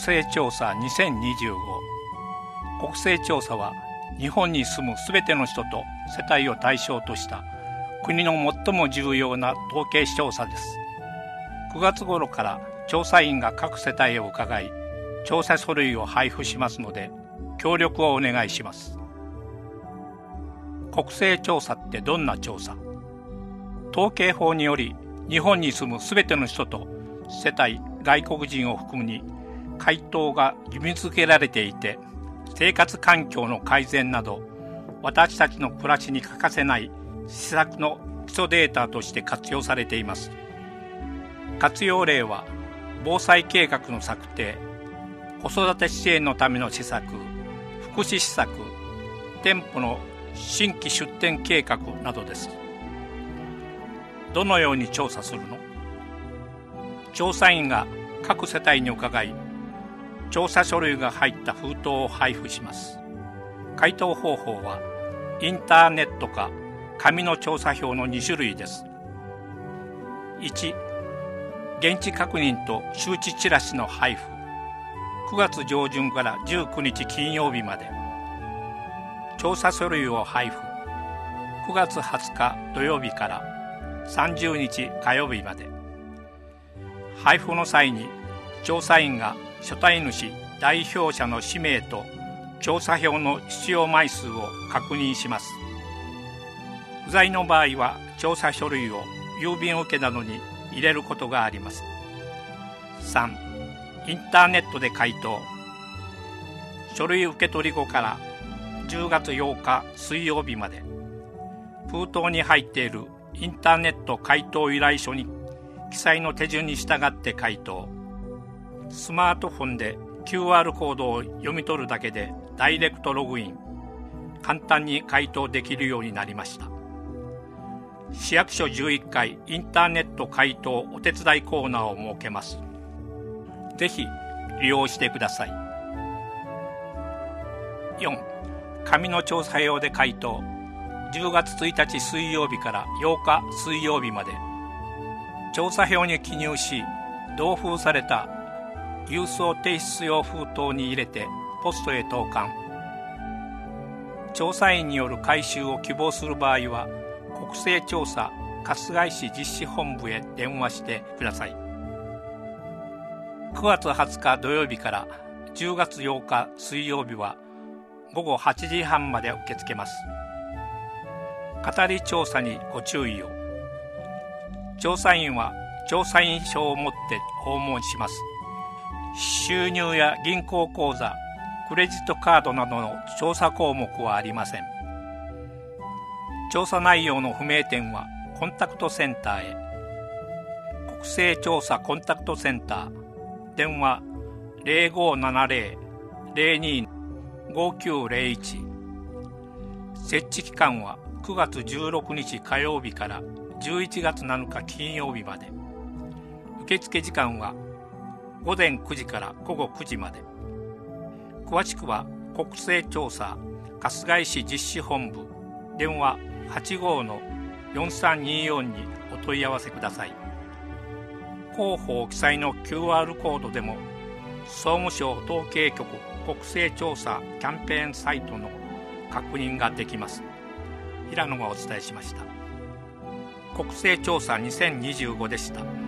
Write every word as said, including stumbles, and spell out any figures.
勢調査にせんにじゅうご。国勢調査は日本に住むすべての人と世帯を対象とした国の最も重要な統計調査です。くがつ頃から調査員が各世帯を伺い、調査書類を配布しますので、協力をお願いします。国勢調査ってどんな調査？統計法により、日本に住むすべての人と世帯、外国人を含むに回答が義務付けられていて、生活環境の改善など私たちの暮らしに欠かせない施策の基礎データとして活用されています。活用例は防災計画の策定、子育て支援のための施策、福祉施策、店舗の新規出店計画などです。どのように調査するの？調査員が各世帯に伺い、調査書類が入った封筒を配布します。回答方法はインターネットか紙の調査票のに種類です。いち、現地確認と周知チラシの配布。くがつ上旬からじゅうくにち金曜日まで。調査書類を配布。くがつはつか土曜日からさんじゅうにち火曜日まで。配布の際に調査員が所帯主代表者の氏名と調査票の必要枚数を確認します。不在の場合は調査書類を郵便受けなどに入れることがあります。さん、インターネットで回答。書類受け取り後からじゅうがつようか水曜日まで。封筒に入っているインターネット回答依頼書に記載の手順に従って回答。スマートフォンで キューアール コードを読み取るだけでダイレクトログイン。簡単に回答できるようになりました。市役所じゅういっかいインターネット回答お手伝いコーナーを設けます。ぜひ利用してください。よん、紙の調査用で回答。じゅうがつついたち水曜日からようか水曜日まで。調査票に記入し、同封された郵送提出用封筒に入れてポストへ投函。調査員による回収を希望する場合は、国勢調査春日井市実施本部へ電話してください。くがつはつか土曜日からじゅうがつようか水曜日はごごはちじはんまで受け付けます。語り調査にご注意を。調査員は調査員証を持って訪問します。収入や銀行口座、クレジットカードなどの調査項目はありません。調査内容の不明点はコンタクトセンターへ。国勢調査コンタクトセンター、電話 ゼロごななゼロ ゼロに ごきゅうゼロいち。設置期間はくがつじゅうろくにち火曜日からじゅういちがつなのか金曜日まで。受付時間はごぜんくじからごごくじまで。詳しくは国勢調査春日井市実施本部、電話 はちごのよんさんによん にお問い合わせください。広報記載の キューアール コードでも総務省統計局国勢調査キャンペーンサイトの確認ができます。平野がお伝えしました。国勢調査にせんにじゅうごでした。